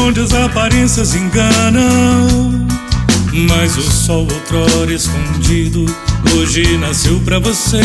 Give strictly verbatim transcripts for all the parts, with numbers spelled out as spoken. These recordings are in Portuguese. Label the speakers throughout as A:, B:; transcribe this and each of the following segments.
A: onde as aparências enganam. Mas o sol outrora escondido hoje nasceu pra você.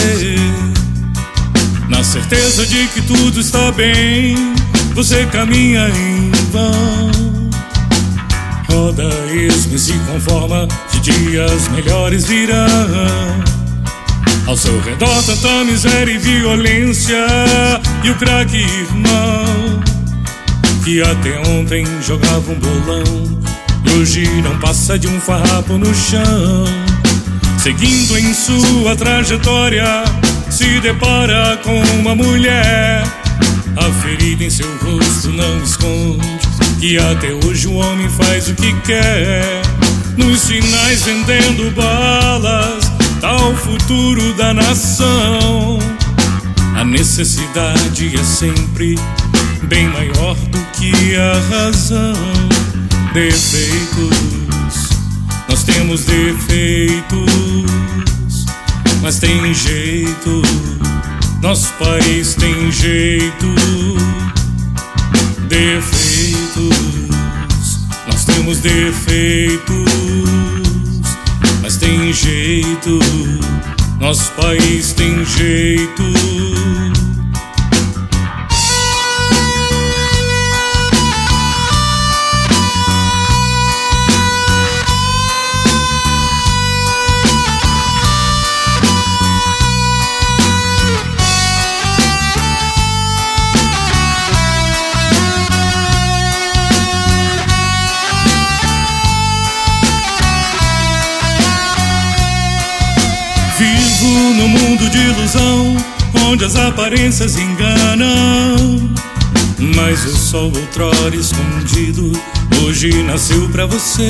A: Na certeza de que tudo está bem, você caminha em vão. Roda esmo e se conforma que dias melhores virão. Ao seu redor tanta miséria e violência, e o craque irmão que até ontem jogava um bolão e hoje não passa de um farrapo no chão. Seguindo em sua trajetória, se depara com uma mulher. A ferida em seu rosto não esconde que até hoje o homem faz o que quer. Nos sinais vendendo balas, tá o futuro da nação. A necessidade é sempre bem maior do que a razão. Defeitos, nós temos defeitos, mas tem jeito, nosso país tem jeito. Defeitos, nós temos defeitos, mas tem jeito, nosso país tem jeito. Vivo no mundo de ilusão, onde as aparências enganam. Mas o sol outrora escondido hoje nasceu pra você.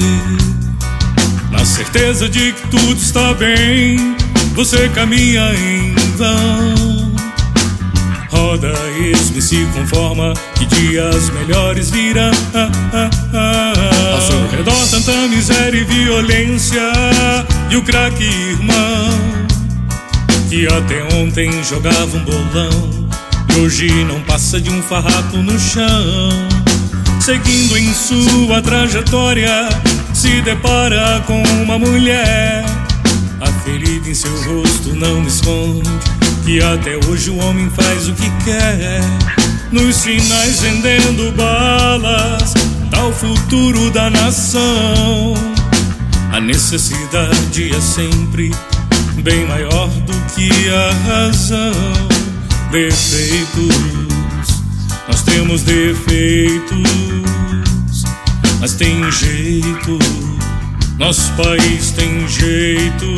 A: Na certeza de que tudo está bem, você caminha em vão. Roda esmo e se conforma que dias melhores virão. Ao seu redor tanta miséria e violência, e o craque irmão que até ontem jogava um bolão e hoje não passa de um farrapo no chão. Seguindo em sua trajetória, se depara com uma mulher. A ferida em seu rosto não esconde que até hoje o homem faz o que quer. Nos sinais vendendo balas, tá o futuro da nação. A necessidade é sempre bem maior do que a razão. Defeitos, nós temos defeitos, mas tem jeito, nosso país tem jeito.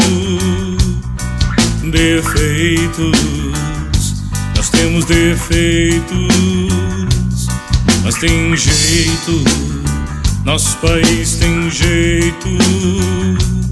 A: Defeitos, nós temos defeitos, mas tem jeito, nosso país tem jeito.